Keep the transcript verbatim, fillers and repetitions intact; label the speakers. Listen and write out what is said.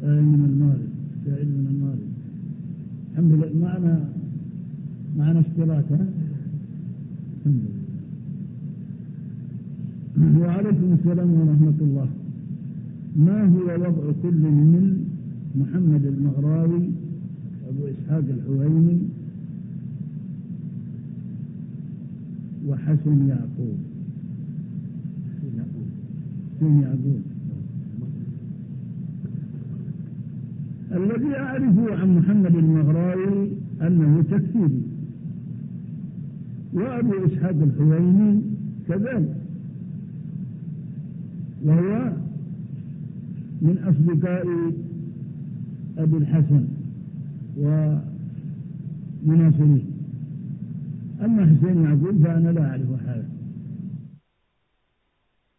Speaker 1: سائل من المغرب سائل من المغرب. الحمد لله معنا معنا اشتراك. الحمد لله. وعليكم السلام ورحمة الله. ما هو وضع كل من محمد المغراوي أبو إسحاق الحويني وحسن يعقوب؟ حسن يعقوب الذي أعرفه عن محمد المغراوي أنه تكفيري، وأبو إسحاق الحويني كذلك، وهو من أصدقاء أبي الحسن ومناصريه. أما حسين يعقوب فأنا لا أعرف حاله.